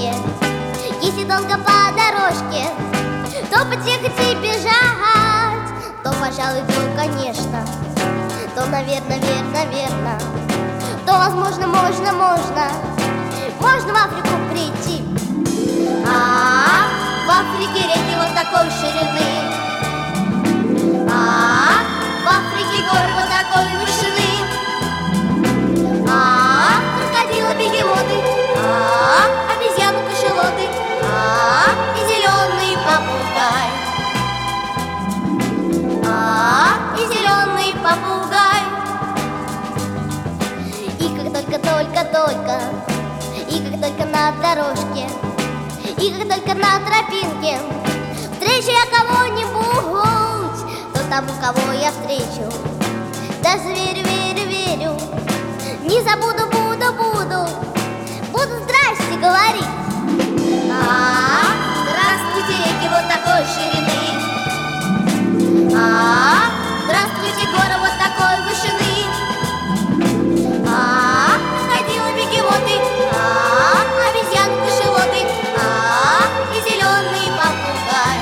дорожке. Если долго по дорожке, то подъехать и бежать, то, пожалуй, то, конечно, то, наверное, верно, то, возможно, можно в Африку прийти. В Африке реки вот такой ширины, в Африке горы вот такой вышины, крокодилы, бегемоты, обезьяны, кашалоты, и зеленый попугай, и зеленый попугай. И как только, и как только на дорожке, и как только на тропинке встречу я кого-нибудь, то тому, кого я встречу, даже верю, не забуду, буду здрасте говорить. Здравствуйте, реки вот такой ширины, здравствуйте, горы вот такой вышины, крокодилы, бегемоты, обезьяны, кашалоты, и зеленый попугай,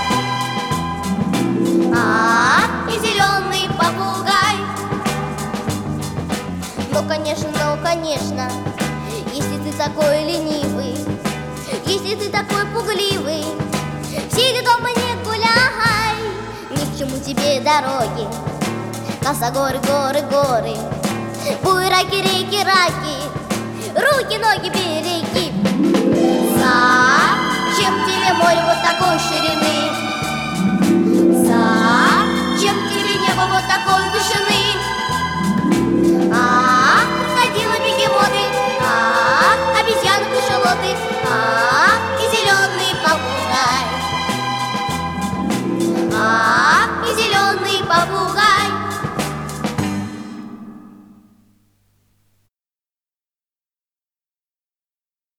и зеленый попугай. Ну, конечно, если ты такой ленивый, если ты такой пугливый, сиди дома, не гуляй, ни к чему тебе дороги, косогоры, горы, буераки, реки, руки, ноги береги. Зачем тебе море вот такой ширины?